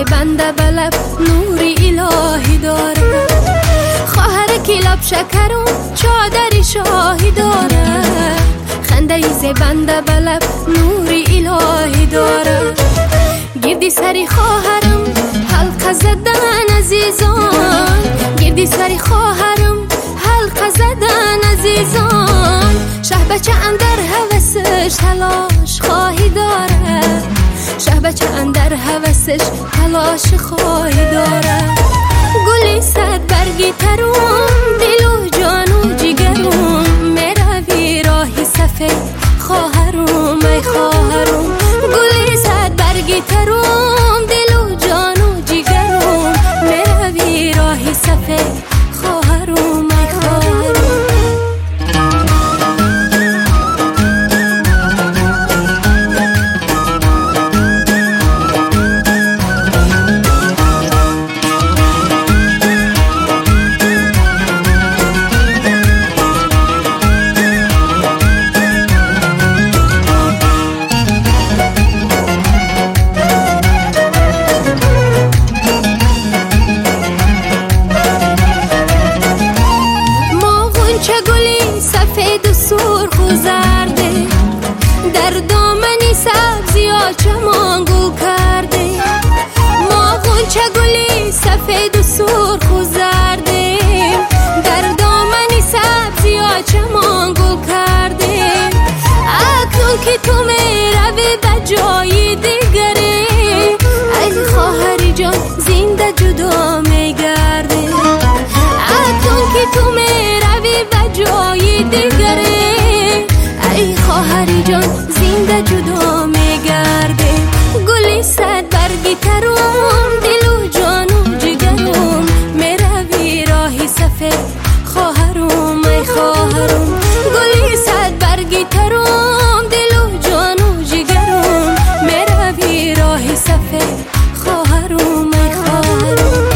بنده بلب نوری الهی داره. خواهر که لب شکرم چادری شاهی داره. خنده زبنده بلب نوری الهی داره. گردی سری خواهرم حلقه زدن عزیزان. گردی سری خواهرم حلقه زدن عزیزان. شه بچه اندر هوسش تلاش خواهی داره. شه بچه اندر هوسش تلاش خواهی داره. گلی صد برگی تروم دل و جان و جگرم. میروی راهی سفید خواهرم ای خواهرم. گلی صد برگی تروم دل و جان و جگرم. میروی راهی سفید خواهرم ای خواهرم. سفید و سرخ و زرده در دامنی سبزی ها چمان گل کرده. ما غنچه گلی سفید و سرخ و زرده در دامنی سبزی ها چمان گل کرده. اکنون که تو میروی به جای دیگری ای خواهری جان زنده جدا میگرده. اکنون که تو میروی به جای دیگری ای خواهری جان زنده جدا میگرده. گلی صد برگی تروم دل و جان و جگرم. میروی راهی سفید خواهرم ای خواهرم. گلی صد برگی تروم دل و جان و جگرم. میروی راهی سفید خواهرم ای خواهرم.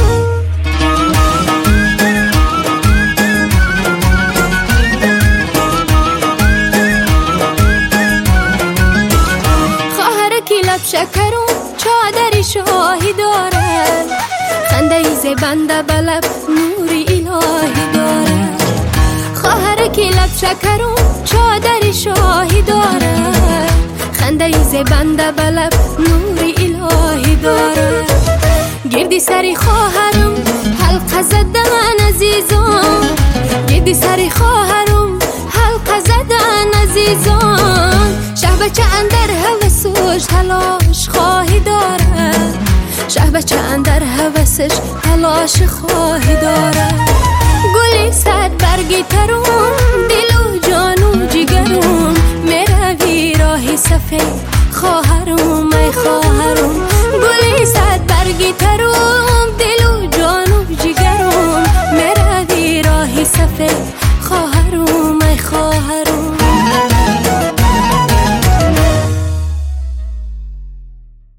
لب شکرم چادری شاهی داره. خنده زبنده بلب نوری الهی داره. خواهر که لب شکرم چادری شاهی داره. خنده زبنده بلب نوری الهی داره. گردی سری خواهرم حلقه زدن عزیزان. گردی سری خواهرم حلقه زدن عزیزان. شه بچه اندر هوسش تلاش خواهی داره. شه بچه اندر هوسش تلاش خواهی داره. گلی صد برگی تروم دل و جان و جگرم. میروی راهی سفید خواهرم ای خواهرم. گلی صد برگی تروم